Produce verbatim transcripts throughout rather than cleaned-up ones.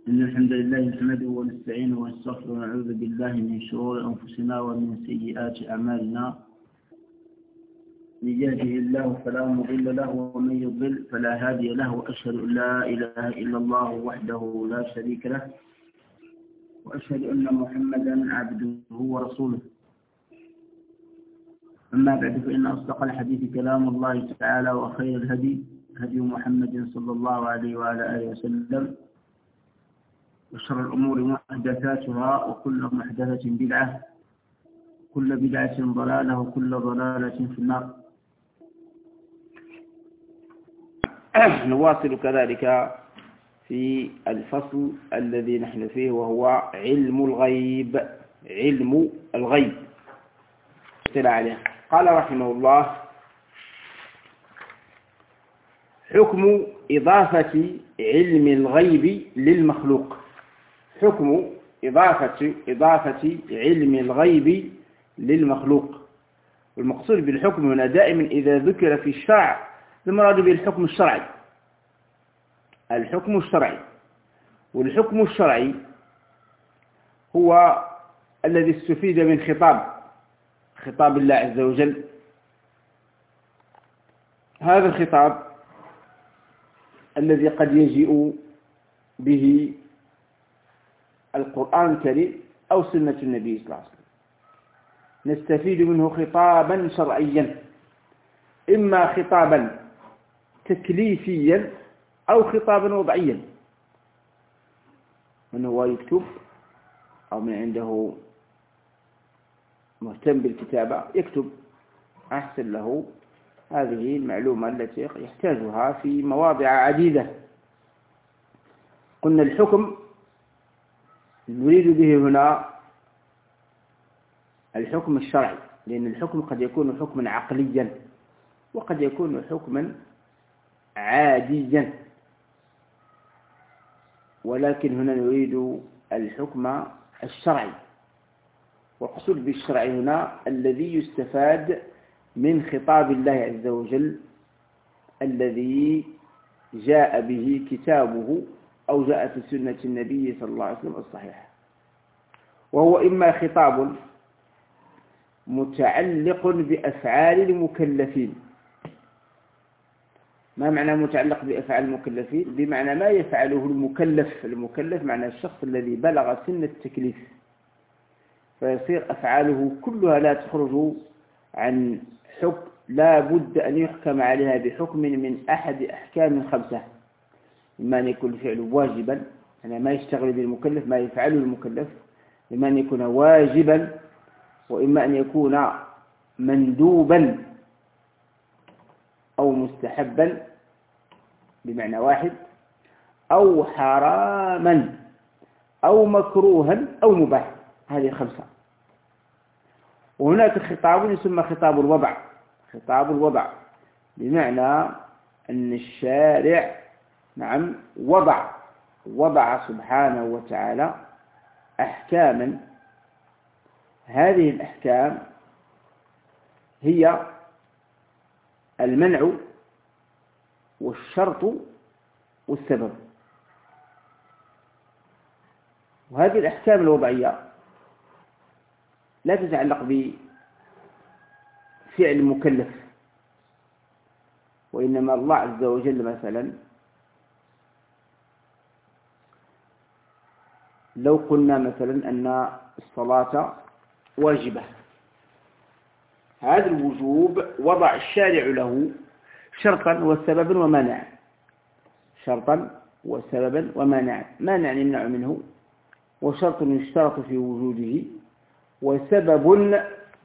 إن الحمد لله نحمده ونستعينه ونستغفره ونعوذ بالله من شرور أنفسنا ومن سيئات أعمالنا. من يهده الله فلا مضل له ومن يضلل فلا هادي له، وأشهد أن لا إله إلا الله وحده لا شريك له، وأشهد أن محمدا عبده ورسوله. أما بعد، فإن أصدق الحديث كلام الله تعالى، وخير الهدي هدي محمد صلى الله عليه وعلى آله وسلم، وشر الأمور محدثاتها، وكل محدثة بدعة، كل بدعة ضلالة، وكل ضلالة في النار. نواصل كذلك في الفصل الذي نحن فيه، وهو علم الغيب. علم الغيب عليه. قال رحمه الله: حكم إضافة علم الغيب للمخلوق. حكم إضافة إضافة علم الغيب للمخلوق. والمقصود بالحكم هنا دائما إذا ذكر في الشرع المراد به الحكم الشرعي. الحكم الشرعي والحكم الشرعي هو الذي استفيد من خطاب خطاب الله عز وجل. هذا الخطاب الذي قد يجيء به القرآن الكريم أو سنة النبي صلى الله عليه وسلم، نستفيد منه خطابا شرعيا، إما خطابا تكليفيا أو خطابا وضعيا. من هو يكتب أو من عنده مهتم بالكتابة يكتب، أحسن له هذه المعلومة التي يحتاجها في مواضع عديدة. قلنا الحكم نريد به هنا الحكم الشرعي، لأن الحكم قد يكون حكما عقليا وقد يكون حكما عاديا، ولكن هنا نريد الحكم الشرعي. والقصود بالشرع هنا الذي يستفاد من خطاب الله عز وجل الذي جاء به كتابه أو جاء في سنة النبي صلى الله عليه وسلم الصحيحة، وهو إما خطاب متعلق بأفعال المكلفين. ما معنى متعلق بأفعال المكلفين؟ بمعنى ما يفعله المكلف. المكلف معنى الشخص الذي بلغ سن التكليف، فيصير أفعاله كلها لا تخرج عن حكم، لا بد أن يحكم عليها بحكم من أحد أحكام الخمسة. إما أن يكون الفعل واجبا، يعني ما يشتغل بالمكلف ما يفعله المكلف، إما أن يكون واجبا، وإما أن يكون مندوبا أو مستحبا بمعنى واحد، أو حراما أو مكروها أو مباح. هذه خمسة. وهناك خطاب يسمى خطاب الوضع. خطاب الوضع بمعنى أن الشارع نعم وضع وضع سبحانه وتعالى أحكاما. هذه الأحكام هي المنع والشرط والسبب. وهذه الأحكام الوضعية لا تتعلق بفعل المكلف، وإنما الله عز وجل مثلا لو قلنا مثلا أن الصلاة واجبة، هذا الوجوب وضع الشارع له شرطا وسببا ومانعا. شرطا وسببا ومانعا. مانع يمنع منه، وشرط يشترط في وجوده، وسبب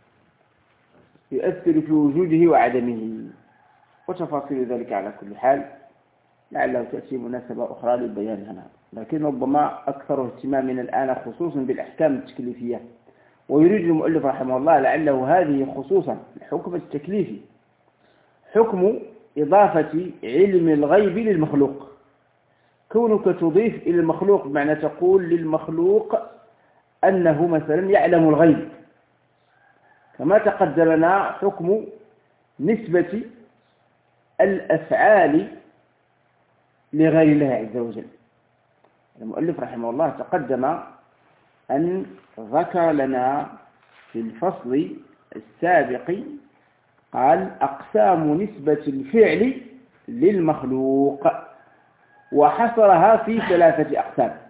يؤثر في وجوده وعدمه، وتفاصيل ذلك على كل حال لعله تأتي مناسبة أخرى للبيان هنا، لكن ربما أكثر اهتمامنا الآن خصوصا بالأحكام التكليفية. ويريد المؤلف رحمه الله لعله هذه خصوصا الحكم التكليفي، حكم إضافة علم الغيب للمخلوق. كونك تضيف إلى المخلوق بمعنى تقول للمخلوق أنه مثلا يعلم الغيب، كما تقدم لنا حكم نسبة الأفعال لغير الله عز وجل. المؤلف رحمه الله تقدم أن ذكر لنا في الفصل السابق قال أقسام نسبة الفعل للمخلوق، وحصرها في ثلاثة أقسام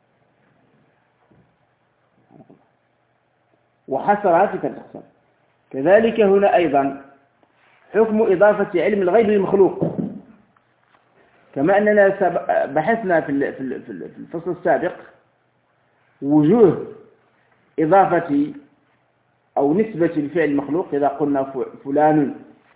وحصرها في ثلاثة أقسام. كذلك هنا أيضا حكم إضافة علم الغيب للمخلوق، كما أننا بحثنا في الفصل السابق وجوه إضافة أو نسبة الفعل المخلوق. إذا قلنا فلان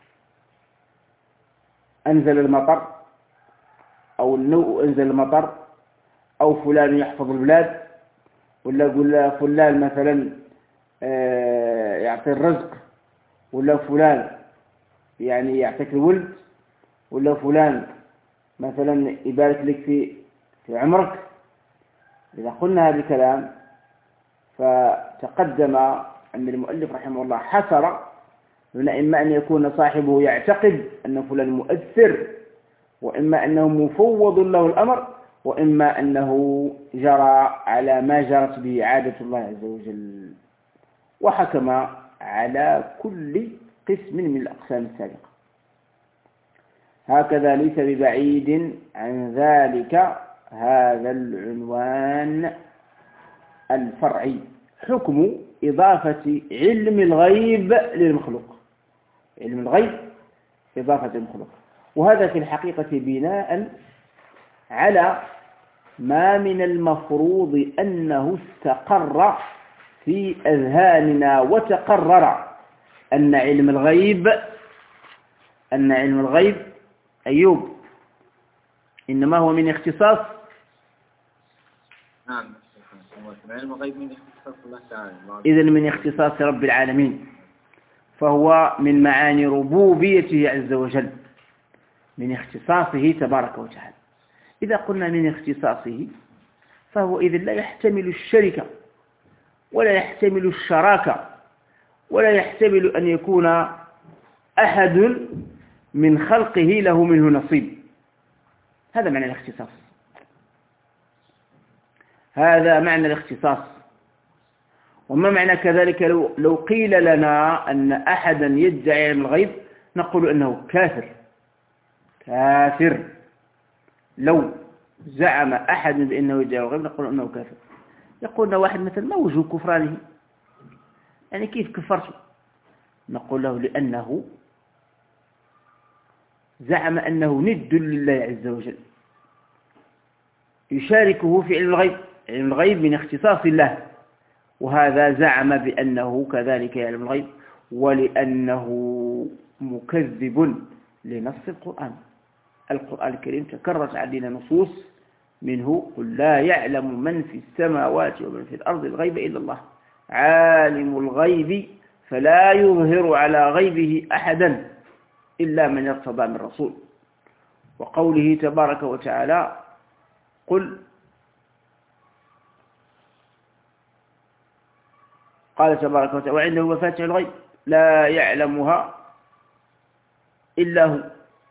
أنزل المطر، أو النوء أنزل المطر، أو فلان يحفظ البلاد، ولا قلنا فلان مثلا يعطي الرزق، ولا فلان يعني يعطيك الولد، ولا فلان مثلا يبارك لك في في عمرك. إذا قلنا هذا الكلام فتقدم أن المؤلف رحمه الله حصر هنا إما أن يكون صاحبه يعتقد أن فلان مؤثر، وإما أنه مفوض له الأمر، وإما أنه جرى على ما جرت به عادة الله عز وجل، وحكم على كل قسم من الأقسام السابقة. هكذا ليس ببعيد عن ذلك هذا العنوان الفرعي، حكم إضافة علم الغيب للمخلوق. علم الغيب إضافة المخلوق، وهذا في الحقيقة بناء على ما من المفروض أنه استقر في أذهاننا وتقرر أن علم الغيب أن علم الغيب أيوب إنما هو من اختصاص نعم علم الغيب من اختصاص الله تعالى، إذن من اختصاص رب العالمين، فهو من معاني ربوبيته عز وجل، من اختصاصه تبارك وتعالى. إذا قلنا من اختصاصه فهو إذن لا يحتمل الشركة، ولا يحتمل الشراكة، ولا يحتمل أن يكون أحد من خلقه له منه نصيب. هذا معنى الاختصاص، هذا معنى الاختصاص. وما معنى كذلك لو, لو قيل لنا أن أحدا يدعي علم الغيب نقول أنه كافر كافر. لو زعم أحد بأنه يدعي الغيب نقول أنه كافر. يقولنا واحد مثلا ما وجه كفرانه، يعني كيف كفرته؟ نقول له لأنه زعم أنه ند لله عز وجل، يشاركه في علم الغيب. علم الغيب من اختصاص الله، وهذا زعم بأنه كذلك يعلم الغيب، ولأنه مكذب لنص القرآن. القرآن الكريم تكررت علينا نصوص منه قل لا يعلم من في السماوات ومن في الأرض الغيب إلا الله، عالم الغيب فلا يظهر على غيبه أحدا إلا من ارتضى من رسول. وقوله تبارك وتعالى قل قال تبارك وتعالى وعنده مفاتيح الغيب لا يعلمها إلا هو.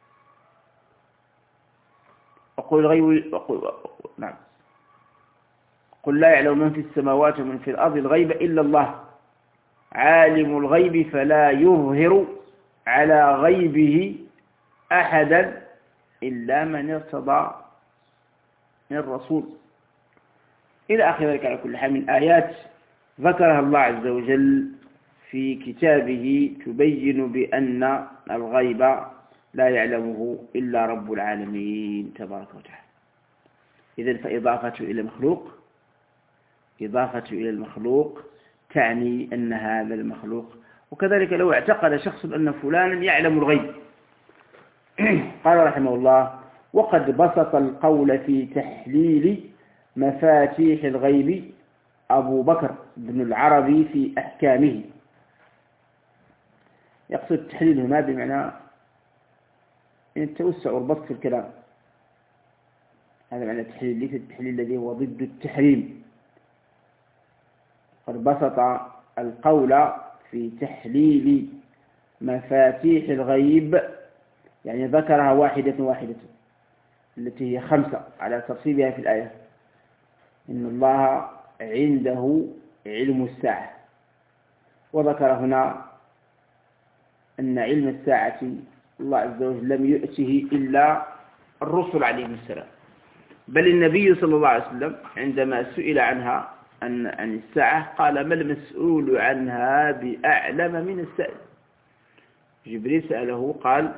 وقل الغيب وقل نعم قل لا يعلم من في السماوات ومن في الأرض الغيب إلا الله، عالم الغيب فلا يظهر على غيبه أحدا إلا من ارتضى من الرسول، إلى آخر ذلك. على كل حال من آيات ذكرها الله عز وجل في كتابه تبين بأن الغيب لا يعلمه إلا رب العالمين تبارك وتعالى. إذن فإضافة إلى المخلوق إضافة إلى المخلوق تعني أن هذا المخلوق. وكذلك لو اعتقد شخص أن فلانا يعلم الغيب قال رحمه الله وقد بسط القول في تحليل مفاتيح الغيب أبو بكر بن العربي في أحكامه. يقصد التحليل هنا بمعنى التوسع والبسط في الكلام، هذا معنى التحليل، ليس التحليل الذي هو ضد التحريم. قد بسط القول في تحليل مفاتيح الغيب، يعني ذكرها واحدة واحدة التي هي خمسة على ترتيبها في الآية. إن الله عنده علم الساعة، وذكر هنا أن علم الساعة الله عز وجل لم يؤته إلا الرسل عليهم السلام، بل النبي صلى الله عليه وسلم عندما سئل عنها عن عن الساعة قال: ما المسؤول عنها بأعلم من السائل. جبريل سأله قال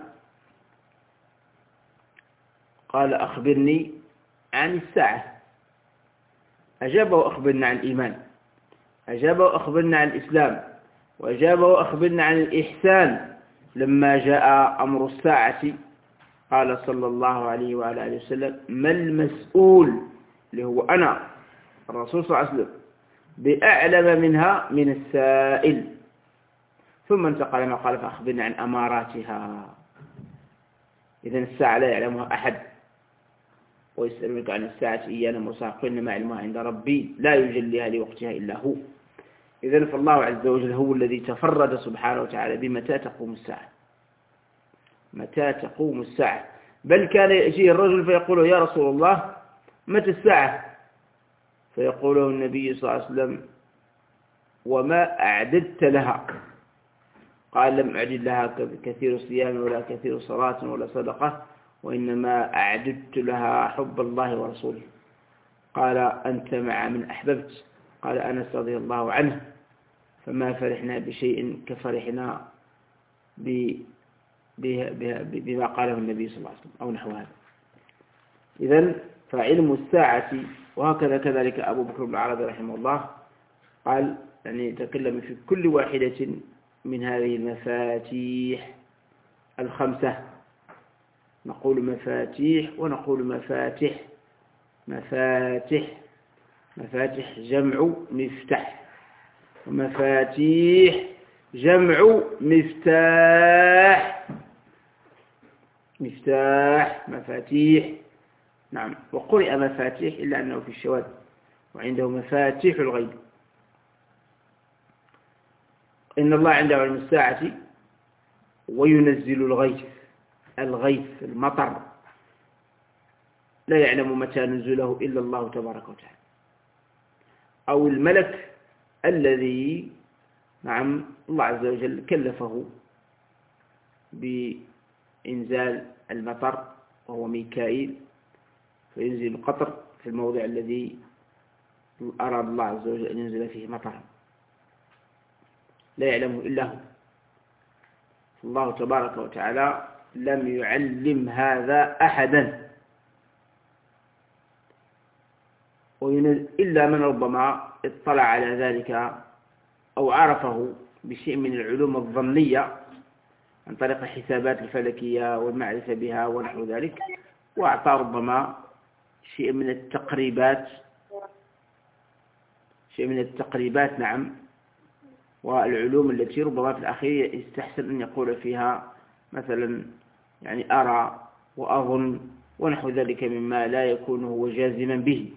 قال أخبرني عن الساعة، أجاب وأخبرنا عن الإيمان، أجاب وأخبرنا عن الإسلام، وأجاب وأخبرنا عن الإحسان. لما جاء أمر الساعة قال صلى الله عليه وعلى آله وسلم: ما المسؤول، اللي هو أنا الرسول صلى الله عليه وسلم، بأعلم منها من السائل. ثم انتقل ما قال: فأخبرنا عن أماراتها. إذن الساعة لا يعلمها أحد، ويسألونك عن الساعة أيان مرساها قل إنما علمها عند ربي لا يجليها لوقتها إلا هو. إذن فالله عز وجل هو الذي تفرد سبحانه وتعالى بمتى تقوم الساعة، متى تقوم الساعة. بل كان يأتيه الرجل فيقول: يا رسول الله متى الساعة؟ فيقول له النبي صلى الله عليه وسلم: وما أعددت لها؟ قال: لم أعدد لها كثير صيام ولا كثير صلاة ولا صدقة، وإنما أعددت لها حب الله ورسوله. قال: أنت مع من أحببت. قال أنس رضي الله عنه: فما فرحنا بشيء كفرحنا بما قاله النبي صلى الله عليه وسلم أو نحو هذا. إذن فعلم الساعة، وهكذا كذلك أبو بكر بن العربي رحمه الله قال، يعني تكلم في كل واحدة من هذه المفاتيح الخمسة. نقول مفاتيح ونقول مفاتح. مفاتح مفاتح جمع مفتاح، ومفاتيح جمع مفتاح. مفتاح مفاتيح، نعم. وقرئ مفاتيح إلا أنه في الشواذ، وعنده مفاتيح الغيب. إن الله عنده علم الساعة وينزل الغيث. الغيث المطر لا يعلم متى نزله إلا الله تبارك وتعالى، أو الملك الذي نعم الله عز وجل كلفه بإنزال المطر، وهو ميكائيل، فينزل القطر في الموضع الذي أراد الله عز وجل أن ينزل فيه مطرا، لا يعلمه إلا هو. الله تبارك وتعالى لم يعلم هذا أحدا إلا من ربما اطلع على ذلك أو عرفه بشيء من العلوم الظنية عن طريق الحسابات الفلكية والمعرفة بها ونحو ذلك، وأعطى ربما شيء من التقريبات شيء من التقريبات نعم، والعلوم التي ربما في الأخير يستحسن أن يقول فيها مثلا يعني أرى وأظن ونحو ذلك مما لا يكون هو جازما به.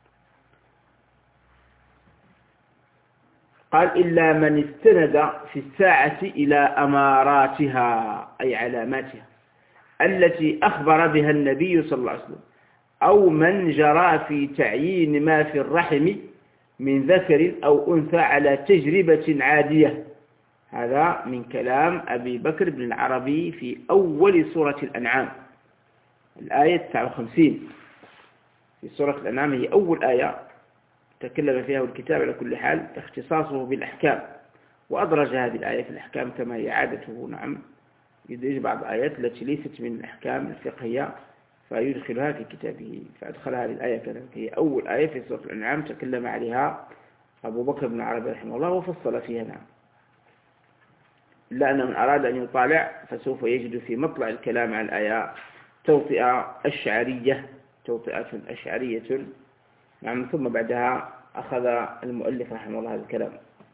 قال: إلا من استند في الساعة إلى أماراتها، أي علاماتها التي أخبر بها النبي صلى الله عليه وسلم، أو من جرى في تعيين ما في الرحم من ذكر أو أنثى على تجربة عادية. هذا من كلام أبي بكر بن العربي في أول سورة الأنعام، الآية تسعة وخمسين في سورة الأنعام، هي أول آية تكلم فيها الكتاب على كل حال اختصاصه بالأحكام، وأدرج هذه الآية في الأحكام كما هي عادته. نعم، يدرج بعض الآيات التي ليست من الأحكام الفقهية فيدخلها في كتابه، فأدخل هذه الآية كذلك، هي أول آية في سورة الأنعام تكلم عليها أبو بكر بن العربي رحمه الله وفصل فيها. نعم، إلا أن من أراد أن يطالع فسوف يجد في مطلع الكلام على الآية توطئة أشعرية توطئة أشعرية نعم. ثم بعدها أخذ المؤلف رحمه الله هذا الكلام.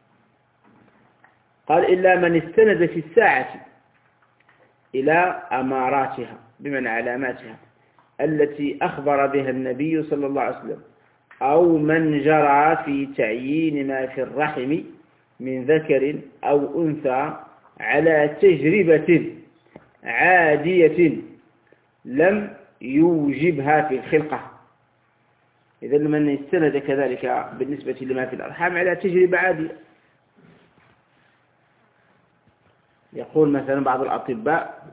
قال: إلا من استند في الساعة إلى أماراتها، بمعنى علاماتها التي أخبر بها النبي صلى الله عليه وسلم، أو من جرى في تعيين ما في الرحم من ذكر أو أنثى على تجربة عادية لم يوجبها في الخلقة. إذا من استند كذلك بالنسبة لما في الأرحام على تجربة عادية. يقول مثلا بعض الأطباء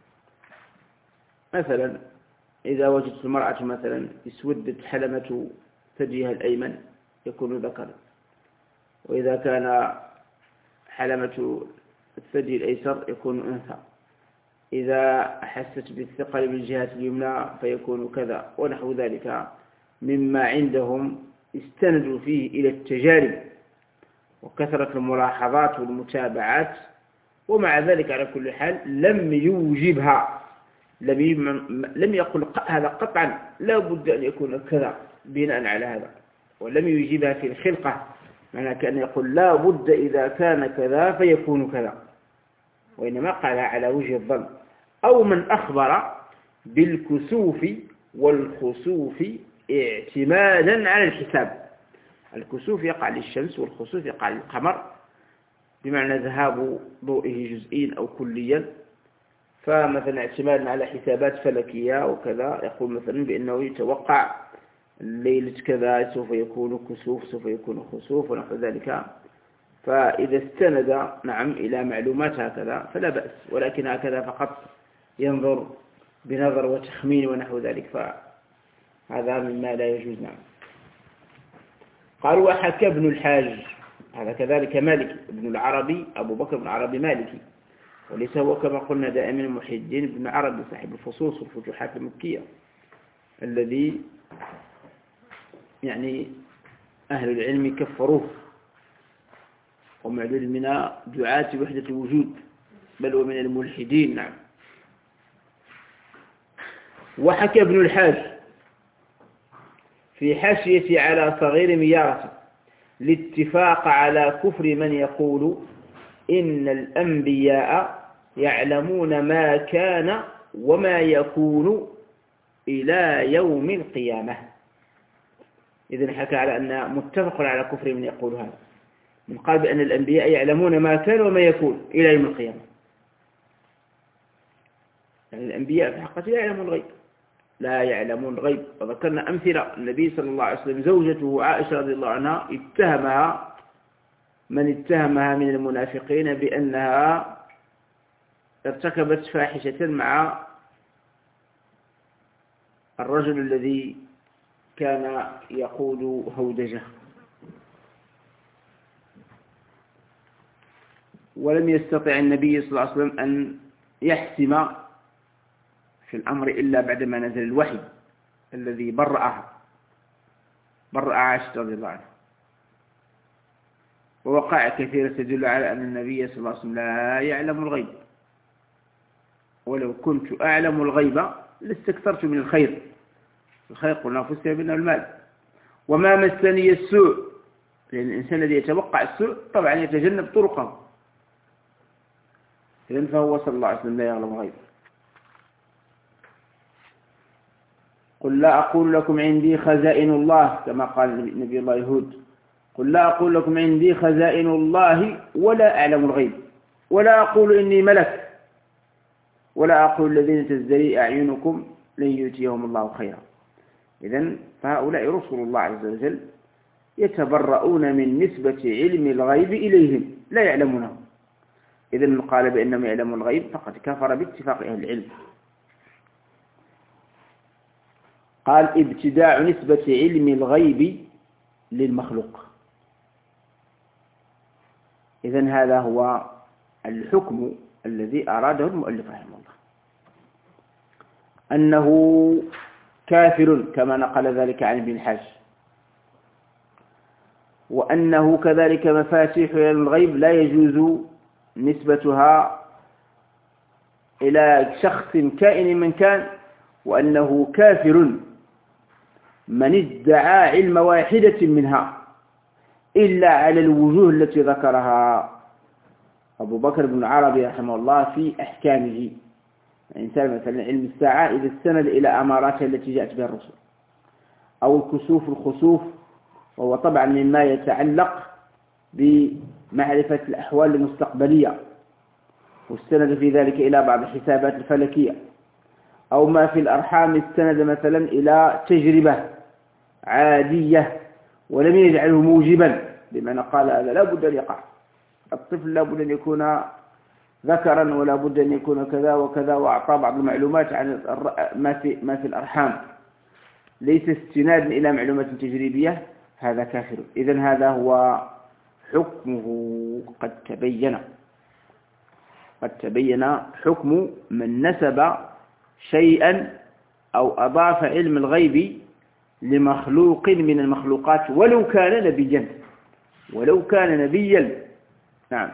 مثلا إذا وجدت المرأة مثلا اسودت حلمة ثديها الأيمن يكون ذكرا، وإذا كان حلمة الثدي الأيسر يكون أنثى، إذا أحست بالثقل بالجهة اليمنى فيكون كذا ونحو ذلك مما عندهم استندوا فيه إلى التجارب وكثرة الملاحظات والمتابعات، ومع ذلك على كل حال لم يوجبها، لم لم يقل هذا قطعا لا بد أن يكون كذا بناء على هذا، ولم يوجبها في الخلقة، معنى كأن يقول لا بد إذا كان كذا فيكون كذا، وإنما قال على وجه الظن. أو من أخبر بالكسوف والخسوف اعتمادا على الحساب. الكسوف يقع للشمس والخسوف يقع للقمر، بمعنى ذهاب ضوئه جزئيا أو كليا، فمثلا اعتمادا على حسابات فلكية وكذا يقول مثلا بأنه يتوقع ليلة كذا سوف يكون كسوف سوف يكون خسوف ونحو ذلك. فإذا استند نعم إلى معلومات هكذا فلا بأس، ولكن هكذا فقط ينظر بنظر وتخمين ونحو ذلك فهذا مما لا يجوز. نعم. قال وحكى ابن الحاج، هذا كذلك مالكي، ابن العربي أبو بكر بن العربي مالكي، وليس هو كما قلنا دائما محي الدين بن عربي صاحب الفصوص والفتوحات المكية الذي يعني أهل العلم كفروه، ومعلول من دعاة وحدة الوجود بل ومن الملحدين. نعم. وحكى ابن الحاج في حاشية على صغير ميارة الاتفاق على كفر من يقول إن الأنبياء يعلمون ما كان وما يكون إلى يوم القيامة. إذن حكى على أن متفق على كفر من يقول هذا، من قال بأن الأنبياء يعلمون ما كان وما يكون إلى يوم القيامة، يعني الأنبياء في حقيقة لا يعلمون الغيب، لا يعلمون الغيب. وذكرنا أمثلة، النبي صلى الله عليه وسلم زوجته عائشة رضي الله عنها اتهمها من اتهمها من المنافقين بأنها ارتكبت فاحشة مع الرجل الذي كان يقول هودجه، ولم يستطع النبي صلى الله عليه وسلم أن يحسم في الأمر إلا بعدما نزل الوحي الذي برأها برأ عائشة رضي الله عنها. ووقع كثيرة تدل على أن النبي صلى الله عليه وسلم لا يعلم الغيب، ولو كنت أعلم الغيب لاستكثرت من الخير، الخير قلنا فسر منه المال، وما مسني السوء، لأن الإنسان الذي يتوقع السوء طبعا يتجنب طرقه، إذن فهو صلى الله عليه وسلم لا يعلم الغيب. قل لا أقول لكم عندي خزائن الله كما قال نبي الله هود، قل لا أقول لكم عندي خزائن الله ولا أعلم الغيب ولا أقول إني ملك ولا أقول الذين تزدري أعينكم لن يؤتيهم الله خيرا. إذن فهؤلاء رسل الله عز وجل يتبرؤون من نسبة علم الغيب إليهم، لا يعلمونه. إذن قال بأنهم يعلمون الغيب فقد كفر باتفاق أهل العلم. قال ابتداع نسبة علم الغيب للمخلوق. إذن هذا هو الحكم الذي أراده المؤلف رحمه الله، أنه كافر كما نقل ذلك عن ابن الحاج، وأنه كذلك مفاتيح علم الغيب لا يجوز نسبتها إلى شخص كائن من كان، وأنه كافر من ادعى علم واحدة منها إلا على الوجوه التي ذكرها أبو بكر بن العربي رحمه الله في أحكامه. الإنسان مثلا علم الساعة إذا استند إلى أماراتها التي جاءت بها الرسل، أو الكسوف الخسوف، وهو طبعا مما يتعلق بمعرفة الأحوال المستقبلية، واستند في ذلك إلى بعض الحسابات الفلكية، أو ما في الأرحام استند مثلا إلى تجربة عادية ولم يجعله موجبا، بمعنى قال هذا لا بد أن يقع، الطفل لا بد أن يكون ذكرا ولا بد أن يكون كذا وكذا، وأعطى بعض المعلومات عن ما في ما في الأرحام ليس استنادا إلى معلومات تجريبية، هذا كافر. إذن هذا هو حكمه قد تبين، قد تبين حكم من نسب شيئا أو أضاف علم الغيب لمخلوق من المخلوقات ولو كان نبيا، ولو كان نبيا. نعم.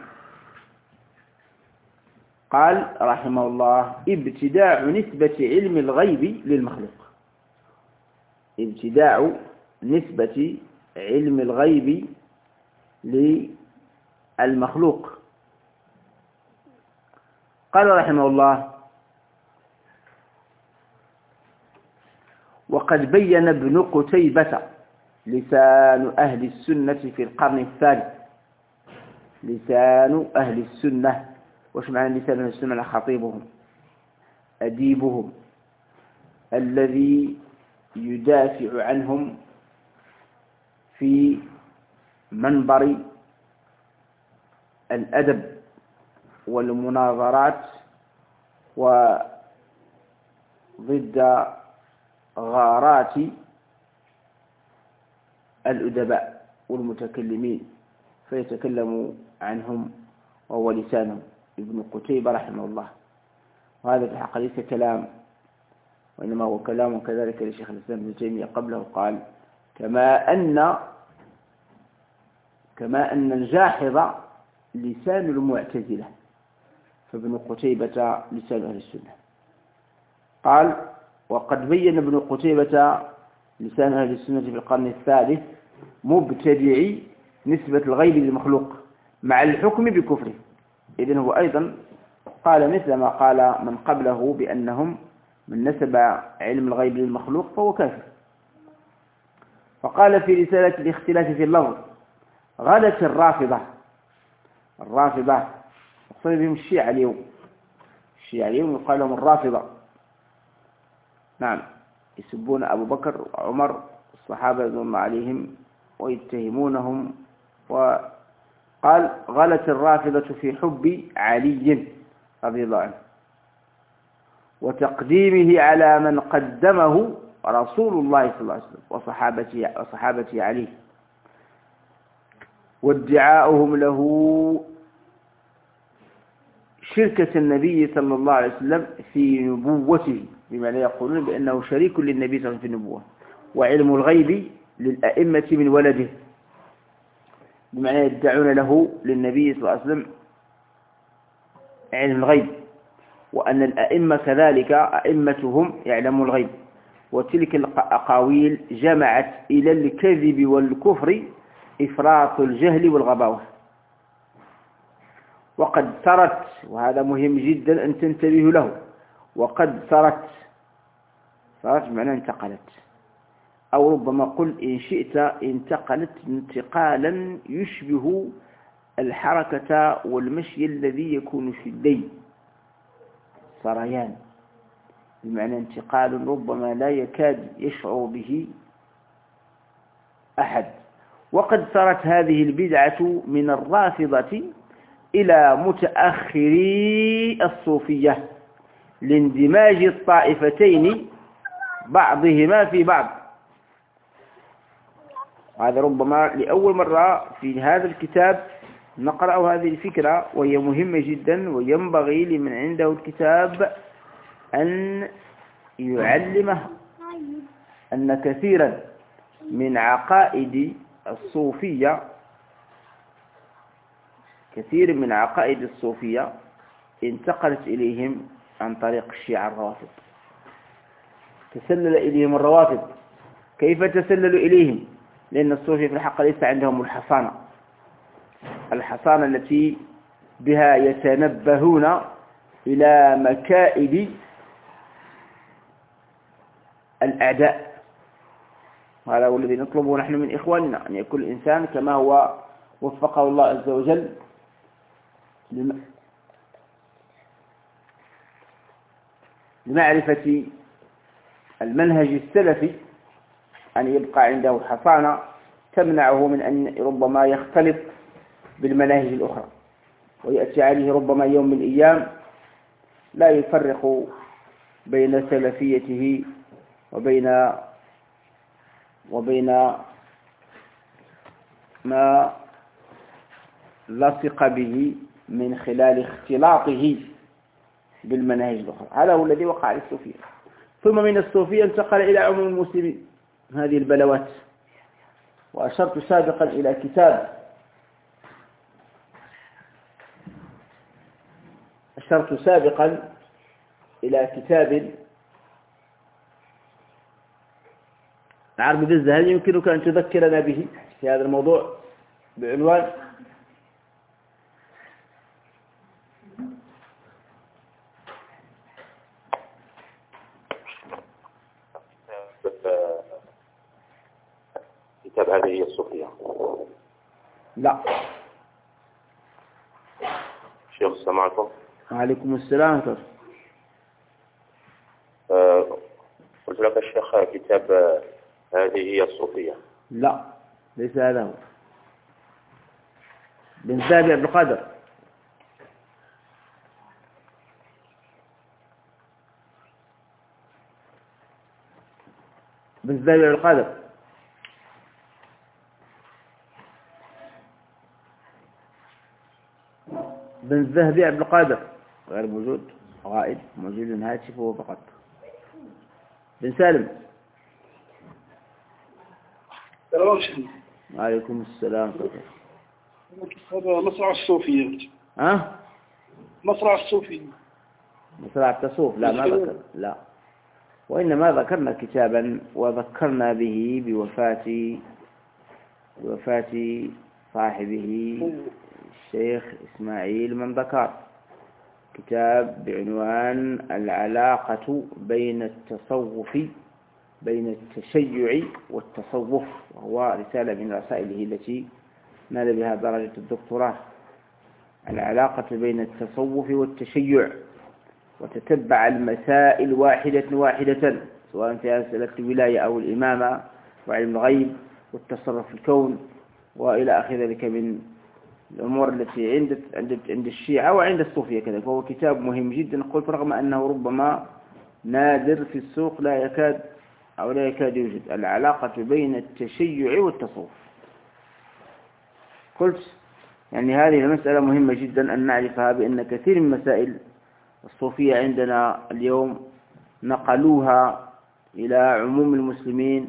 قال رحمه الله: ابتداع نسبة علم الغيب للمخلوق، ابتداع نسبة علم الغيب للمخلوق. قال رحمه الله: وقد بين ابن قتيبة لسان أهل السنة في القرن الثالث. لسان أهل السنة، وش معنى لسان أهل السنة؟ خطيبهم، أديبهم، الذي يدافع عنهم في منبر الأدب والمناظرات وضد غارات الأدباء والمتكلمين، فيتكلم عنهم وهو لسانهم ابن قتيبة رحمه الله. وهذا في الحقيقة ليس كلام، وإنما هو كلام كذلك لشيخ الإسلام ابن تيمية قبله. قال: كما أن كما أن الجاحظ لسان المعتزلة، فابن قتيبة لسان أهل السنة. قال: وقد بين ابن قتيبة لسان أهل السنة في القرن الثالث مبتدعي نسبة الغيب للمخلوق مع الحكم بكفره. إذن هو أيضا قال مثل ما قال من قبله بأنهم من نسب علم الغيب للمخلوق فهو كافر. فقال في رسالة الاختلاف في اللفظ: غلت الرافضة، الرافضة يقصد بهم الشيعة اليوم، الشيعة اليوم يقال لهم الرافضة. نعم، يسبون أبو بكر وعمر الصحابة رضي الله عليهم ويتهمونهم. وقال: غلت الرافضة في حب علي رضي الله عنه وتقديمه على من قدمه رسول الله صلى الله عليه وسلم وصحابته, وصحابته عليه، وادعاؤهم له شركة النبي صلى الله عليه وسلم في نبوته، بمعنى يقولون بأنه شريك للنبي صلى الله عليه وسلم في النبوة، وعلم الغيب للأئمة من ولده، بمعنى يدعون له للنبي صلى الله عليه وسلم علم الغيب، وأن الأئمة كذلك أئمتهم يعلمون الغيب. وتلك الأقاويل جمعت إلى الكذب والكفر إفراط الجهل والغباوة. وقد سرت، وهذا مهم جدا أن تنتبهوا له، وقد سرت، سرت معنى انتقلت، أو ربما قل إن شئت انتقلت انتقالا يشبه الحركة والمشي الذي يكون في الدين، سريان، بمعنى انتقال ربما لا يكاد يشعر به أحد. وقد سرت هذه البدعة من الرافضة إلى متأخري الصوفية لاندماج الطائفتين بعضهما في بعض. هذا ربما لأول مرة في هذا الكتاب نقرأ هذه الفكرة، وهي مهمة جدا، وينبغي لمن عنده الكتاب أن يعلمه أن كثيرا من عقائد الصوفية كثير من عقائد الصوفية انتقلت إليهم عن طريق الشيعة الروافض، تسلل إليهم الروافض. كيف تسللوا إليهم؟ لأن الصوفية في الحق ليس عندهم الحصانة، الحصانة التي بها يتنبهون إلى مكائد الأعداء. هذا هو الذي نطلبه نحن من إخواننا، أن يكون الإنسان كما هو وفقه الله عز وجل لمعرفة المنهج السلفي أن يبقى عنده حصانة تمنعه من أن ربما يختلط بالمناهج الأخرى، ويأتي عليه ربما يوم من الأيام لا يفرق بين سلفيته وبين وبين ما لصق به من خلال اختلاطه بالمناهج الأخرى. هذا هو الذي وقع للصوفية. ثم من الصوفية انتقل إلى عموم المسلمين هذه البلوات. وأشرت سابقا إلى كتاب أشرت سابقا إلى كتاب عربي بزة. هل يمكنك أن تذكرنا به في هذا الموضوع بعنوان كتاب هذه هي الصوفية؟ لا. شيخ السلام عليكم. وعليكم السلام. أه قلت لك الشيخ كتاب هذه هي الصوفية؟ لا ليس هذا هو. بن ثابت عبد القادر. بن ثابت عبد القادر. بن الذهبي عبد القادر غير موجود. غائب. موجود هاتفه فقط. بن سالم. وعليكم السلام. هذا مصرع الصوفية. ها؟ مصرع الصوفية. مصرع التصوف. لا ما ذكر. لا. وإنما ذكرنا كتابا وذكرنا به بوفاة بوفاة صاحبه الشيخ إسماعيل من ذكر كتاب بعنوان العلاقة بين التصوف بين التشيع والتصوف، وهو رسالة من رسائله التي نال بها درجة الدكتوراه. العلاقة بين التصوف والتشيع، وتتبع المسائل واحدة واحدة سواء في مسألة الولاية أو الإمامة وعلم الغيب والتصرف في الكون وإلى آخر ذلك من الأمور التي عند عند عند الشيعة وعند الصوفية كذلك. فهو كتاب مهم جدا. قلت رغم أنه ربما نادر في السوق لا يكاد أو لا يكاد يوجد. العلاقة بين التشيع والتصوف. قلت يعني هذه المسألة مهمة جدا أن نعرفها، بأن كثير من مسائل الصوفية عندنا اليوم نقلوها إلى عموم المسلمين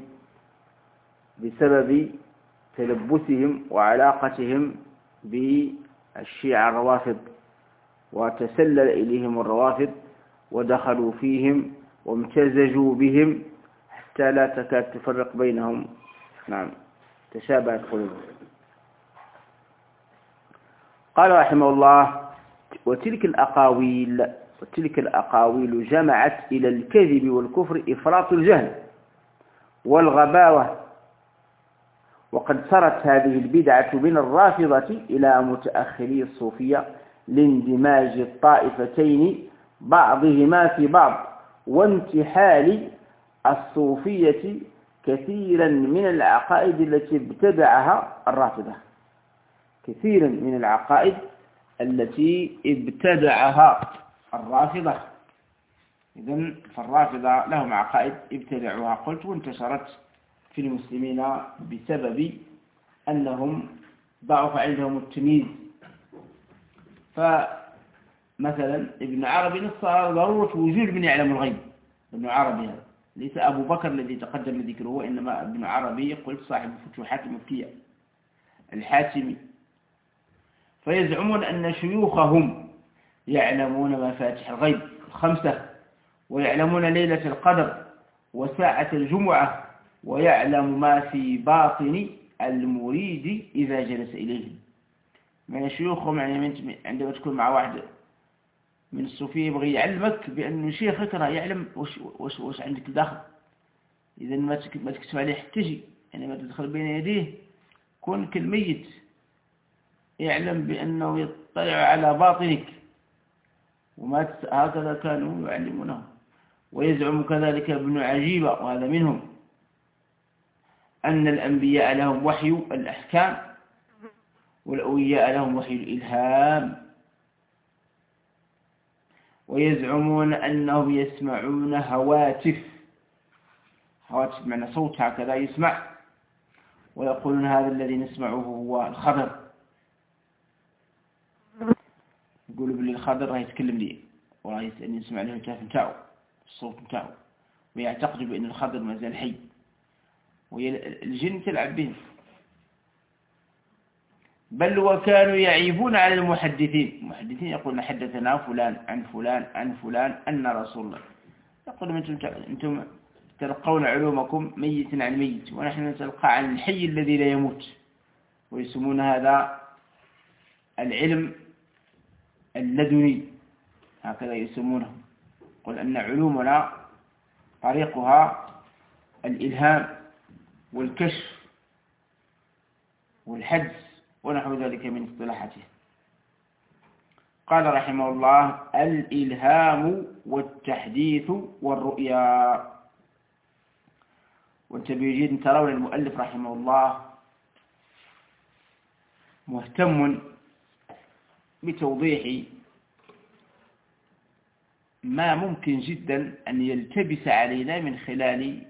بسبب تلبسهم وعلاقتهم بالشيعة الروافض، وتسلل إليهم الروافض ودخلوا فيهم وامتزجوا بهم حتى لا تكاد تفرق بينهم. نعم تشابهت قلوبهم. قال رحمه الله: وتلك الأقاويل وتلك الأقاويل جمعت إلى الكذب والكفر إفراط الجهل والغباوة، وقد صارت هذه البدعة من الرافضة إلى متأخري الصوفية لاندماج الطائفتين بعضهما في بعض، وانتحال الصوفية كثيرا من العقائد التي ابتدعها الرافضة كثيرا من العقائد التي ابتدعها الرافضة. إذن فالرافضة لهم عقائد ابتدعوها قلت وانتشرت في المسلمين بسبب أنهم ضعف عندهم التمييز. فمثلا ابن عربي نص على ضرورة وجود من يعلم الغيب. ابن عربي هذا ليس أبو بكر الذي تقدم ذكره، وإنما ابن عربي قلت صاحب الفتوحات المكية الحاتمي. فيزعمون أن شيوخهم يعلمون مفاتيح الغيب الخمسة، ويعلمون ليلة القدر وساعة الجمعة، ويعلم ما في باطن المريد إذا جلس إليه. من شيوخهم يعني عندما تكون مع واحد من الصوفية يبغي يعلمك بأن شيخك راه يعلم وش, وش, وش عندك داخل. إذا ما تكتب عليه حتى شيء، يعني ما تدخل بين يديه كن كالميت، يعلم بأنه يطلع على باطنك. وما هكذا كانوا يعلمونه. ويزعم كذلك ابن عجيبة وهذا منهم أن الأنبياء لهم وحي الأحكام والأولياء لهم وحي الإلهام، ويزعمون أنهم يسمعون هواتف، هواتف معنى صوت هكذا يسمع، ويقولون هذا الذي نسمعه هو الخضر، يقولوا باللي الخضر راه يتكلم لي وراه يسألني يسمع له الهتاف نتاعو الصوت نتاعو، ويعتقدوا بأن الخضر ما زال حي، والجن تلعب به. بل وكانوا يعيبون على المحدثين، المحدثين يقولون حدثنا فلان عن فلان عن فلان أن رسول الله، يقولون أنتم أنتم تلقون علومكم ميت عن ميت، ونحن نتلقى عن الحي الذي لا يموت، ويسمون هذا العلم اللدني، هكذا يسمونه. قل أن علومنا طريقها الإلهام والكشف والحدس ونحو ذلك من اصطلاحاته. قال رحمه الله: الإلهام والتحديث والرؤيا. وانتبهوا جيدا، ترون المؤلف رحمه الله مهتم بتوضيح ما ممكن جدا أن يلتبس علينا من خلال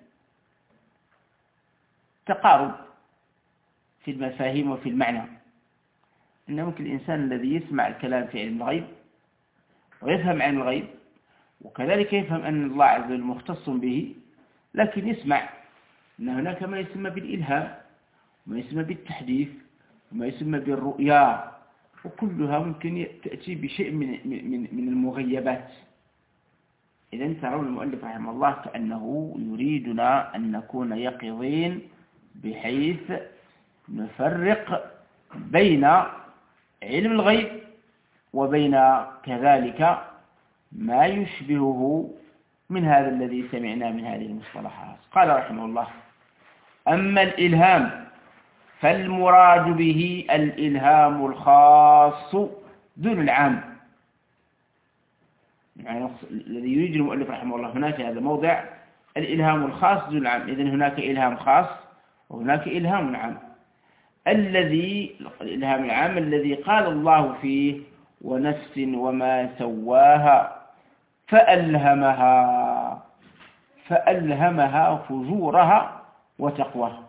تقارب في المفاهيم وفي المعنى. أن ممكن الإنسان الذي يسمع الكلام في علم الغيب ويفهم عن الغيب، وكذلك يفهم أن الله عز وجل مختص به، لكن يسمع أن هناك ما يسمى بالإلهام، وما يسمى بالتحديث، وما يسمى بالرؤيا، وكلها ممكن تأتي بشيء من من من المغيبات. إذن ترون المؤلف رحمه الله كأنه يريدنا أن نكون يقظين، بحيث نفرق بين علم الغيب وبين كذلك ما يشبهه من هذا الذي سمعنا من هذه المصطلحات. قال رحمه الله: أما الإلهام فالمراد به الإلهام الخاص دون العام. يعني الذي يريد المؤلف رحمه الله هنا في هذا الموضع الإلهام الخاص دون العام. إذن هناك إلهام خاص وهناك إلهام عام. الذي الإلهام العام الذي قال الله فيه: ونفس وما سواها فألهمها فألهمها فجورها وتقواها.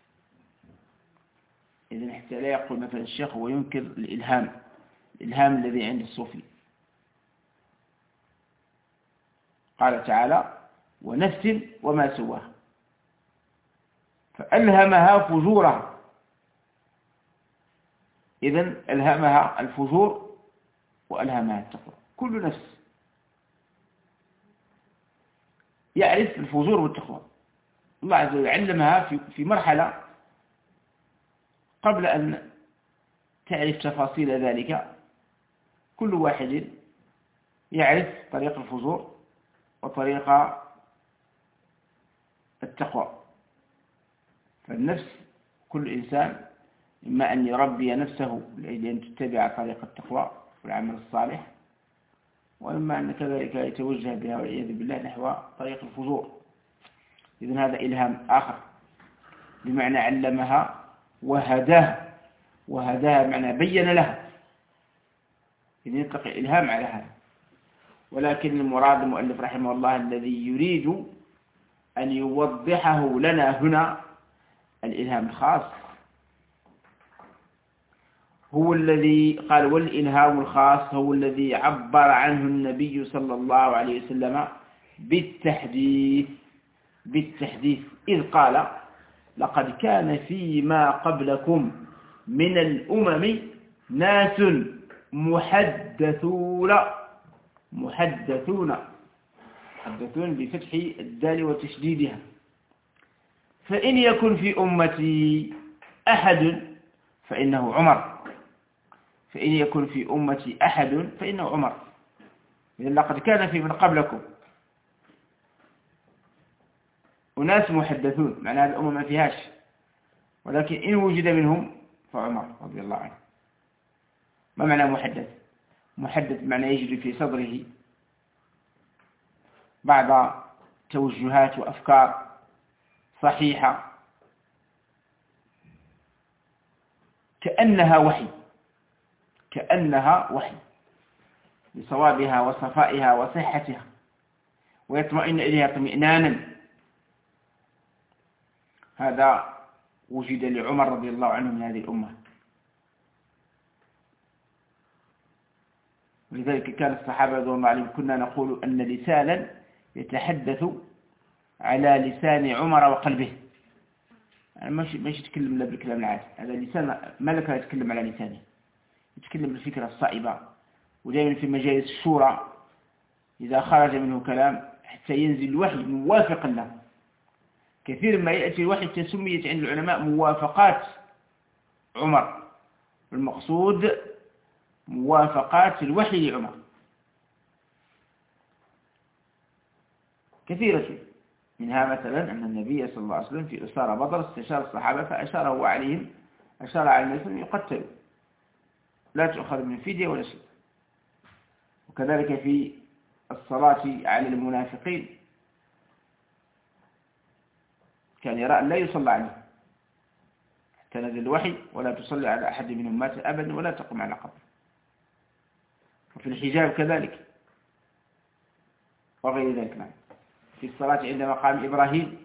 إذن حتى لا يقول مثلا الشيخ هو ينكر الإلهام الإلهام الذي عند الصوفي. قال تعالى: ونفس وما سواها فألهمها فجورها. إذن ألهمها الفجور وألهمها التقوى. كل نفس يعرف الفجور والتقوى، الله عز وجل علمها في مرحلة قبل أن تعرف تفاصيل ذلك. كل واحد يعرف طريق الفجور وطريق التقوى. فالنفس كل إنسان إما أن يربي نفسه لأن تتبع طريق التقوى والعمل الصالح، وإما أن كذلك يتوجه بها والعياذ بالله نحو طريق الفجور. إذن هذا إلهام آخر، بمعنى علمها وهداها. وهداها معنى بين لها، إذن يطلق الإلهام على هذا. ولكن المراد المؤلف رحمه الله الذي يريد أن يوضحه لنا هنا الإلهام الخاص هو الذي قال: والإلهام الخاص هو الذي عبر عنه النبي صلى الله عليه وسلم بالتحديث بالتحديث إذ قال: لقد كان فيما قبلكم من الأمم ناس محدثون محدثون محدثون بفتح الدال وتشديدها. فإن يكن في أمتي أحد فإنه عمر فإن يكن في أمتي أحد فإنه عمر. إذن لقد كان في من قبلكم وناس محدثون، معنى هذه الأمة ما فيهاش، ولكن إن وجد منهم فعمر رضي الله عنه. ما معنى محدث؟ محدث معنى يجري في صدره بعض توجهات وأفكار صحيحة كأنها وحي كأنها وحي بصوابها وصفائها وصحتها، ويطمئن إليها اطمئنانا. هذا وجد لعمر رضي الله عنه من هذه الأمة. ولذلك كان الصحابة رضي الله عنهم كنا نقول أن لسانا يتحدث على لسان عمر وقلبه، يعني مش مش يتكلم لا بالكلام العادي، هذا لسان ملك يتكلم على لسانه، يتكلم بالفكرة الصائبة. ودائما في مجالس الشورى إذا خرج منه كلام حتى ينزل الوحي موافقا له. كثير ما يأتي الوحي تسميت عند العلماء موافقات عمر، المقصود موافقات الوحي لعمر كثيرة. منها مثلا أن النبي صلى الله عليه وسلم في أسارة بدر استشار الصحابة فأشار هو عليهم، أشار على الناس أن يقتلوا، لا تؤخذ من فدية ولا شيء. وكذلك في الصلاة على المنافقين كان يرى أن لا يصلى عليه حتى نزل الوحي ولا تصلي على أحد منهم مات أبدا ولا تقم على قبره. وفي الحجاب كذلك وغير ذلك. نعم. في الصلاة عند مقام إبراهيم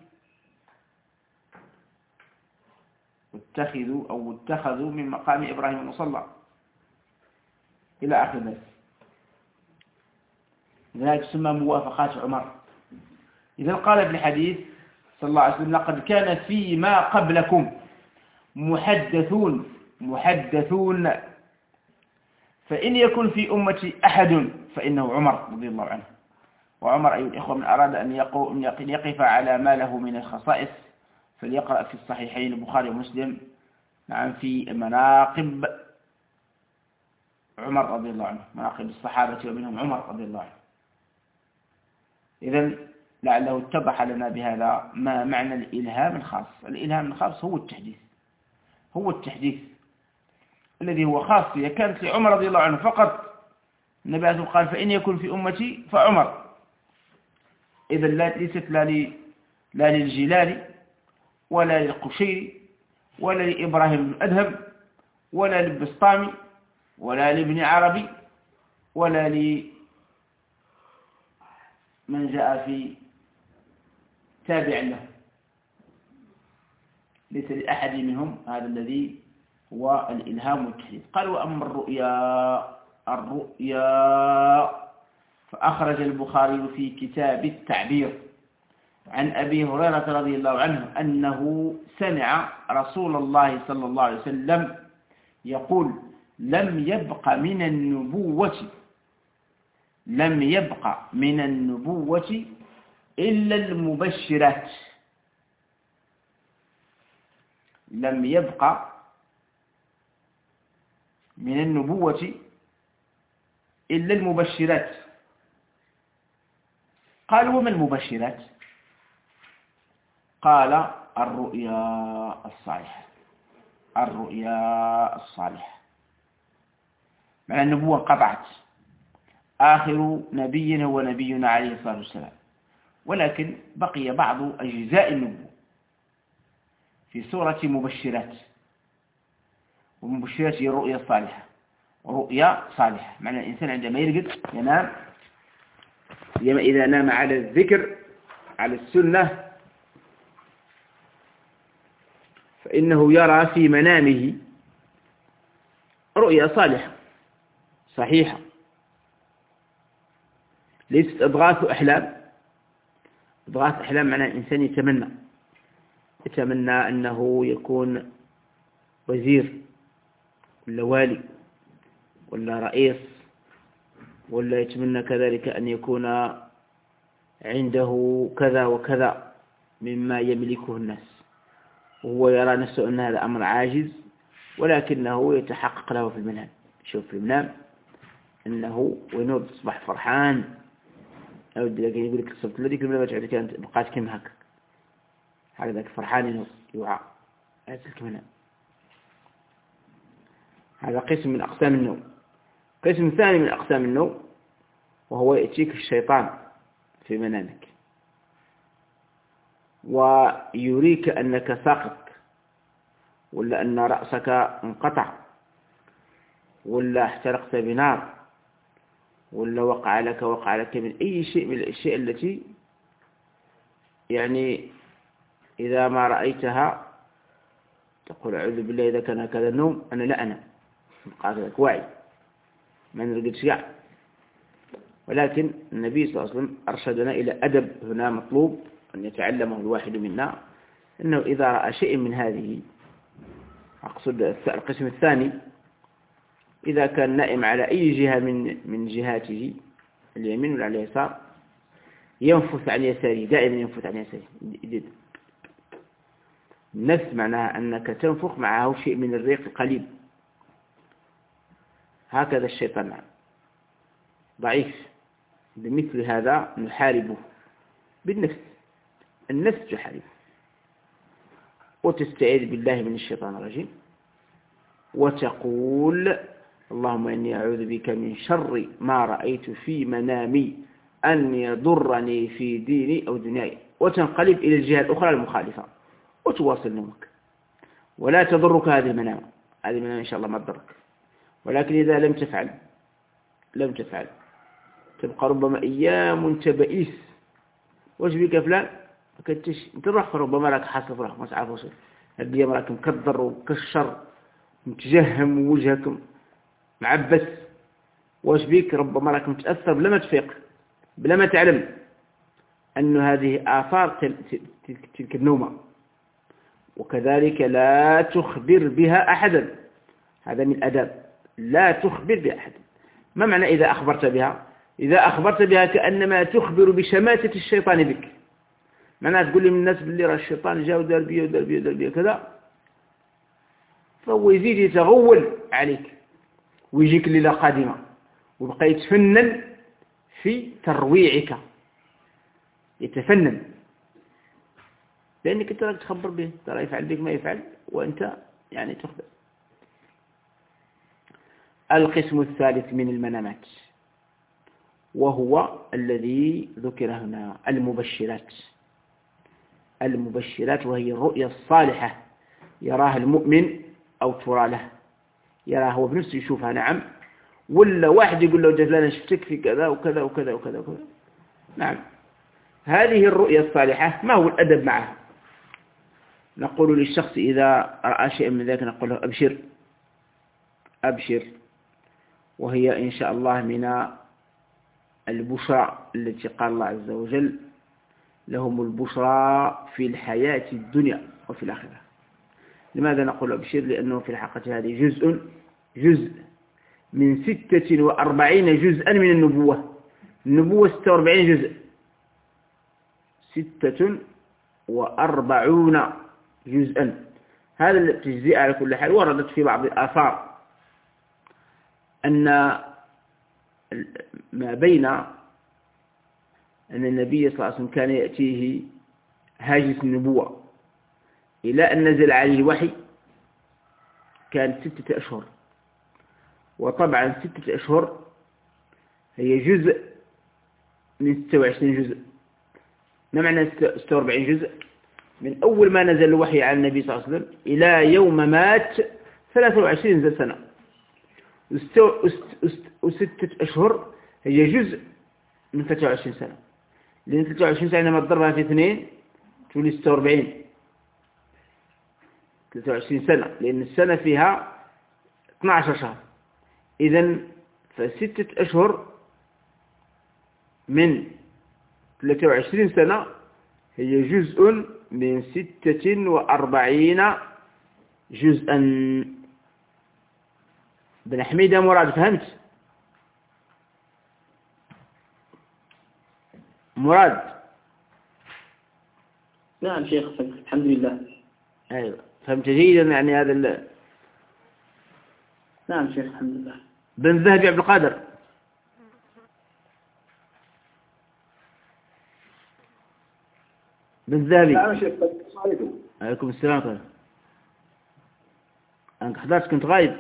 اتخذوا أو اتخذوا من مقام إبراهيم مصلى إلى آخر ذلك. لذلك تسمى موافقات عمر. إذا قال في الحديث صلى الله عليه وسلم لقد كان فيما قبلكم محدثون محدثون فإن يكن في أمتي أحد فإنه عمر رضي الله عنه. وعمر أيها الإخوة من أراد أن يقف على ما له من الخصائص فليقرأ في الصحيحين البخاري ومسلم نعم في مناقب عمر رضي الله عنه، مناقب الصحابة ومنهم عمر رضي الله عنه. إذن لعله اتضح لنا بهذا ما معنى الإلهام الخاص. الإلهام الخاص هو التحديث، هو التحديث الذي هو خاص. إذا كانت لعمر رضي الله عنه فقط، النبي عليه الصلاة والسلام قال فإن يكن في أمتي فعمر. إذا ليست لا, لا للجلال ولا للقشيري ولا لإبراهيم بن أدهم ولا للبسطامي ولا لابن عربي ولا لمن جاء في تابع له، ليس لأحد منهم هذا الذي هو الإلهام والتحديث. قال وأما الرؤيا الرؤيا فأخرج البخاري في كتاب التعبير عن أبي هريرة رضي الله عنه أنه سمع رسول الله صلى الله عليه وسلم يقول لم يبق من النبوة لم يبق من النبوة إلا المبشرات لم يبق من النبوة إلا المبشرات. قال وما المبشرات؟ قال الرؤيا الصالحة الرؤيا الصالحة مع النبوة انقطعت، آخر نبي هو نبينا عليه الصلاة والسلام، ولكن بقي بعض أجزاء النبوة في سورة مبشرات. ومبشرات هي الرؤيا الصالحة، ورؤيا صالحة معنى الإنسان عندما يرقد ينام، إذا نام على الذكر على السنة فإنه يرى في منامه رؤيا صالحة صحيحة، ليست أضغاث أحلام. أضغاث أحلام معنى الإنسان يتمنى يتمنى أنه يكون وزير ولا والي ولا رئيس، ولا يتمنى كذلك أن يكون عنده كذا وكذا مما يملكه الناس، وهو يرى نفسه أن هذا أمر عاجز، ولكنه يتحقق له في المنام. شوف في المنام أنه وينوض تصبح فرحان، أو يقول لك صرت لديك المنام تعرف كانت بقات كم هكا هكذا فرحان ينوض يوعى هذا منام. هذا قسم من أقسام النوم. قسم ثاني من أقسام النوم وهو يأتيك الشيطان في منامك ويريك أنك ساقط ولا أن رأسك انقطع، ولا احترقت بنار، ولا وقع لك وقع لك من أي شيء من الأشياء التي يعني إذا ما رأيتها تقول أعوذ بالله إذا كان هكذا النوم أنا لا أنام، قاعدك واعي ما نرقد شيء. ولكن النبي صلى الله عليه وسلم أرشدنا إلى أدب هنا مطلوب أن يتعلمه الواحد منا، أنه إذا رأى شيء من هذه، أقصد القسم الثاني، إذا كان نائم على أي جهة من من جهاته اليمين ولا على اليسار ينفث عن يساره، دائما ينفث عن يساره. النفس معناها أنك تنفخ معه شيء من الريق القليل، هكذا الشيطان معه ضعيف. بمثل هذا نحاربه بالنفس، النفس تحاربه، وتستعيذ بالله من الشيطان الرجيم، وتقول اللهم إني أعوذ بك من شر ما رأيت في منامي أن يضرني في ديني أو دنياي، وتنقلب إلى الجهة الأخرى المخالفة وتواصل نومك. ولا تضرك هذه المنام، هذه المنام إن شاء الله ما تضرك، ولكن إذا لم تفعل لم تفعل تبقى ربما أيام وانت بئيس، وش بك فلان كنتش انت روح، ربما لك حاسة روح ما تعرف وصل هالأيام راك مكدر وكشر متجهم ووجهك معبس، واش بيك ربما راك متأثر بلا ما تفيق بلا ما تعلم أن هذه آثار تلك النومة. وكذلك لا تخبر بها أحدا، هذا من الأدب، لا تخبر بها أحدا. ما معنى إذا أخبرت بها؟ إذا أخبرت بها كأنما تخبر بشماتة الشيطان بك، معناها تقول لي من الناس باللي راه الشيطان جاء ودار بيه ودار بيه ودار بيه كذا، فهو يزيد يتغول عليك ويجيك الليلة قادمة ويبقى يتفنن في ترويعك، يتفنن لأنك أنت راك تخبر به، ترى يفعل بك ما يفعل وأنت يعني تخبر. القسم الثالث من المنامات وهو الذي ذكر هنا، المبشرات. المبشرات وهي الرؤيا الصالحة يراها المؤمن أو ترى له، يراها هو بنفسه يشوفها نعم، ولا واحد يقول له جلالة شفتك في كذا وكذا وكذا وكذا وكذا. نعم، هذه الرؤيا الصالحة ما هو الأدب معها؟ نقول للشخص إذا رأى شيئا من ذلك نقول له أبشر أبشر، وهي إن شاء الله من البشرى التي قال الله عز وجل لهم البشرى في الحياة الدنيا وفي الآخرة. لماذا نقول أبشر؟ لأنه في الحقيقة هذه جزء جزء من ستة وأربعين جزءا من النبوة. النبوة ستة وأربعين جزء، ستة وأربعون جزءا. هذا التجزئة على كل حال وردت في بعض الآثار أن ما بين أن النبي صلى الله عليه وسلم كان يأتيه هاجس النبوة إلى أن نزل عليه الوحي كان ستة أشهر. وطبعا ستة أشهر هي جزء من ستة وعشرين جزء. ما معنى ستة وأربعين جزء؟ من أول ما نزل الوحي على النبي صلى الله عليه وسلم إلى يوم مات ثلاثة وعشرين سنة، وستة أشهر هي جزء من ثلاثة وعشرين سنة، لأن ثلاثة وعشرين سنة لما تضربها في اثنين تولي ستة وأربعين، ثلاثة وعشرين سنة، لأن السنة فيها اثنا عشر شهر. إذن فستة أشهر من ثلاثة وعشرين سنة هي جزء من ستة وأربعين جزءا. بن حميدة مراد فهمت؟ مراد؟ نعم شيخ الحمد لله. أيوة فهمت جيدا يعني هذا ال... نعم شيخ الحمد لله. بن ذهبي عبد القادر. بن ذهبي. نعم شيخ. السلام عليكم. عليكم السلام عليكم. أنت حضرت كنت غايب؟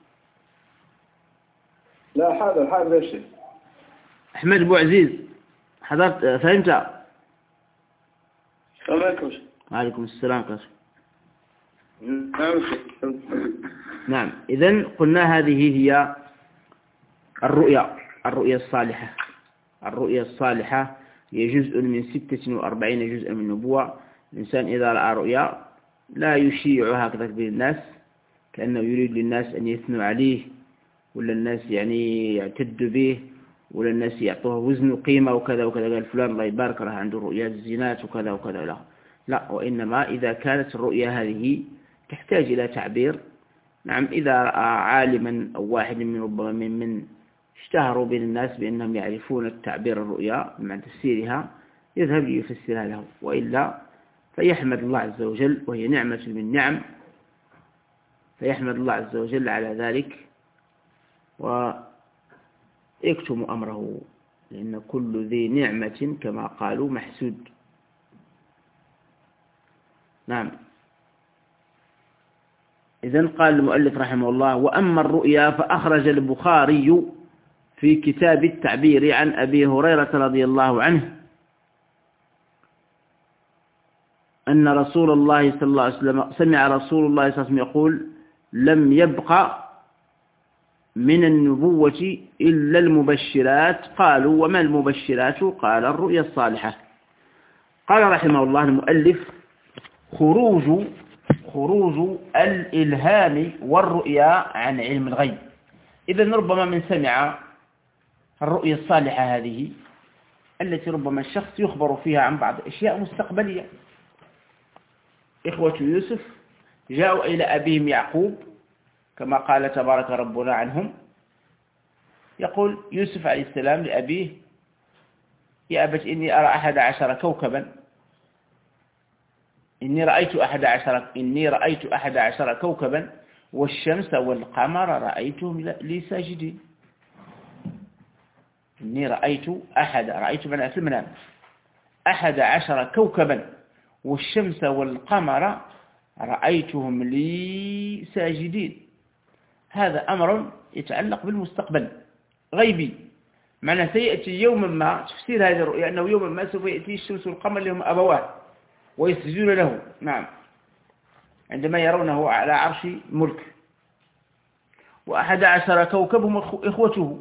لا حاضر حاضر يا شيخ. أحمد أبو عزيز حضرت فهمت؟ السلام عليكم. وعليكم السلام عليكم. نعم. إذن قلنا هذه هي الرؤيا الرؤيا الصالحة. الرؤيا الصالحة هي جزء من ستة وأربعين جزءا من النبوة. الإنسان إذا رأى رؤيا لا يشيع هكذا بين الناس كأنه يريد للناس أن يثنوا عليه، ولا الناس يعني يعتدوا به، ولا الناس يعطوه وزن وقيمة وكذا وكذا، قال فلان الله يبارك له عنده رؤيات الزينات وكذا وكذا. لا لا، وإنما إذا كانت الرؤيا هذه تحتاج إلى تعبير. نعم، إذا رأى عالما أو واحد من ربما من, من اشتهروا بين الناس بأنهم يعرفون التعبير الرؤيا مع تفسيرها، يذهب ليفسرها له، وإلا فيحمد الله عز وجل، وهي نعمة من نعم، فيحمد الله عز وجل على ذلك ويكتم أمره، لأن كل ذي نعمة كما قالوا محسود. نعم. إذن قال المؤلف رحمه الله: وأما الرؤيا فأخرج البخاري في كتاب التعبير عن أبي هريرة رضي الله عنه أن رسول الله صلى الله عليه وسلم سمع رسول الله صلى الله عليه وسلم يقول: لم يبق من النبوة إلا المبشرات. قالوا: وما المبشرات؟ قال: الرؤيا الصالحة. قال رحمه الله المؤلف: خروج خروج الإلهام والرؤيا عن علم الغيب. إذن ربما من سمع الرؤيا الصالحة هذه التي ربما الشخص يخبر فيها عن بعض أشياء مستقبلية. إخوة يوسف جاءوا إلى أبيهم يعقوب كما قال تبارك ربنا عنهم، يقول يوسف عليه السلام لأبيه: يا أبت إني أرى أحد عشر كوكبا إني رأيت أحد عشر إني رأيت أحد عشر كوكبا والشمس والقمر رأيتهم لي ساجدين. إني رأيت أحد رأيت من في المنام أحد عشر كوكبا والشمس والقمر رأيتهم لي ساجدين. هذا أمر يتعلق بالمستقبل غيبي، معنى سيأتي يوما ما. تفسير هذه الرؤيا أنه يوما ما سوف يأتي الشمس والقمر لهم أبواه ويسجدون له، نعم، عندما يرونه على عرش ملك، وأحد عشر كوكبهم إخوته.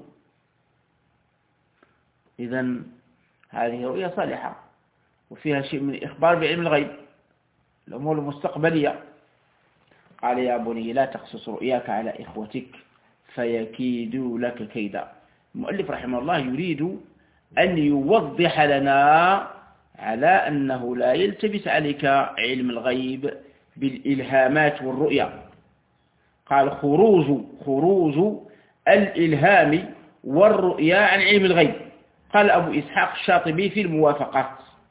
إذن هذه رؤيا صالحة وفيها شيء من الإخبار بعلم الغيب، الأمور المستقبلية. قال: يا بني لا تقصص رؤياك على إخوتك فيكيدوا لك كيدا. المؤلف رحمه الله يريد أن يوضح لنا على أنه لا يلتبس عليك علم الغيب بالإلهامات والرؤيا. قال: خروج خروج الإلهام والرؤيا عن علم الغيب. قال أبو إسحاق الشاطبي في الموافقات.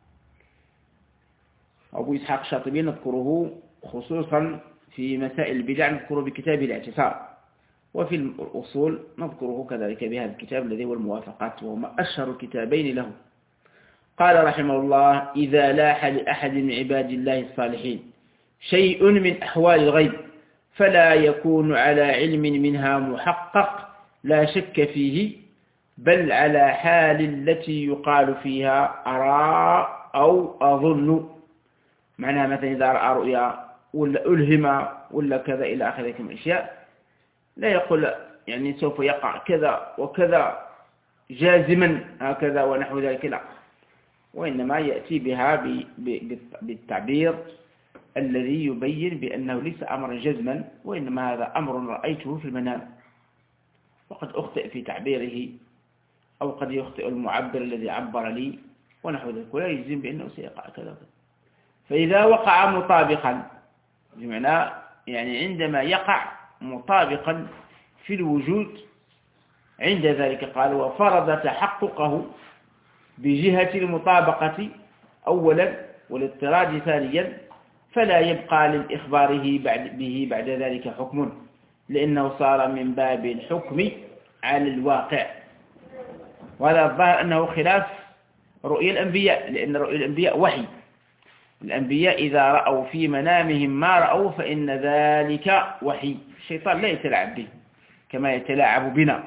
أبو إسحاق الشاطبي نذكره خصوصا في مسائل البدع، نذكره بكتاب الاعتصام، وفي الأصول نذكره كذلك بهذا الكتاب الذي هو الموافقات، وهما أشهر كتابين له. قال رحمه الله: إذا لاح لأحد من عباد الله الصالحين شيء من أحوال الغيب فلا يكون على علم منها محقق لا شك فيه، بل على حال التي يقال فيها أرى أو أظن. معناها مثلا إذا رأى رؤيا ولا ألهم ولا كذا إلى آخره من الأشياء، لا يقول يعني سوف يقع كذا وكذا جازما هكذا ونحو ذلك، لا، وإنما يأتي بها بالتعبير الذي يبين بأنه ليس أمرا جزما، وإنما هذا أمر رأيته في المنام، وقد أخطئ في تعبيره، أو قد يخطئ المعبر الذي عبر لي ونحو ذلك، ولا يجزم بأنه سيقع كذا. فإذا وقع مطابقا، بمعنى يعني عندما يقع مطابقا في الوجود، عند ذلك قال: وفرض تحققه بجهة المطابقة أولا والاضطراد ثانيا، فلا يبقى للإخباره بعد به بعد ذلك حكم، لأنه صار من باب الحكم على الواقع. وهذا الظاهر أنه خلاف رؤيا الأنبياء، لأن رؤيا الأنبياء وحي. الأنبياء إذا رأوا في منامهم ما رأوا فإن ذلك وحي، الشيطان لا يتلاعب به كما يتلاعب بنا.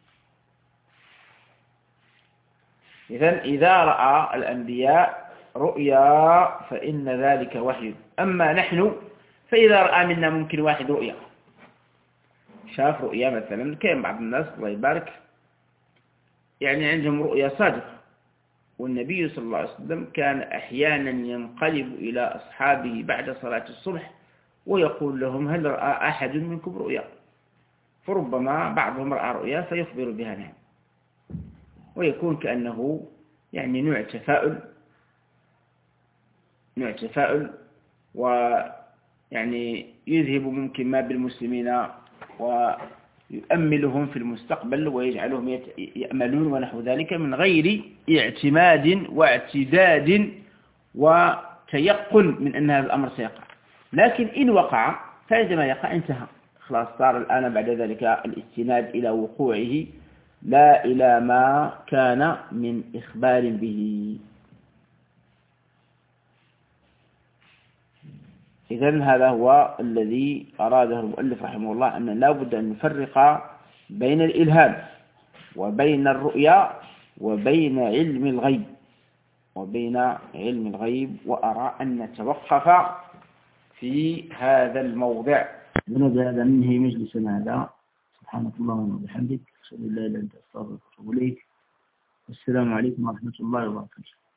إذن إذا رأى الأنبياء رؤيا فإن ذلك وحي. أما نحن فإذا رأى منا ممكن واحد رؤيا، شاف رؤيا مثلا، كان بعض الناس الله يبارك يعني عندهم رؤيا صادقة، والنبي صلى الله عليه وسلم كان أحيانا ينقلب إلى أصحابه بعد صلاة الصبح ويقول لهم هل رأى أحد منكم رؤيا؟ فربما بعضهم رأى رؤيا فيخبر بها نعم، ويكون كأنه يعني نوع تفاؤل نوع تفاؤل ويعني يذهب ممكن ما بالمسلمين ويؤملهم في المستقبل ويجعلهم يأملون ونحو ذلك من غير اعتماد واعتداد وتيقن من أن هذا الأمر سيقع. لكن إن وقع فعندما يقع انتهى خلاص، صار الآن بعد ذلك الاستناد إلى وقوعه لا إلى ما كان من إخبار به. إذن هذا هو الذي أراده المؤلف رحمه الله، أن لا بد أن نفرق بين الإلهام وبين الرؤيا وبين علم الغيب وبين علم الغيب وأرى أن نتوقف في هذا الموضع. بهذا ننهي مجلسنا هذا. سبحانك اللهم وبحمدك، أشهد أن لا إله إلا أنت، أستغفرك وأتوب إليك. والسلام عليكم ورحمة الله وبركاته.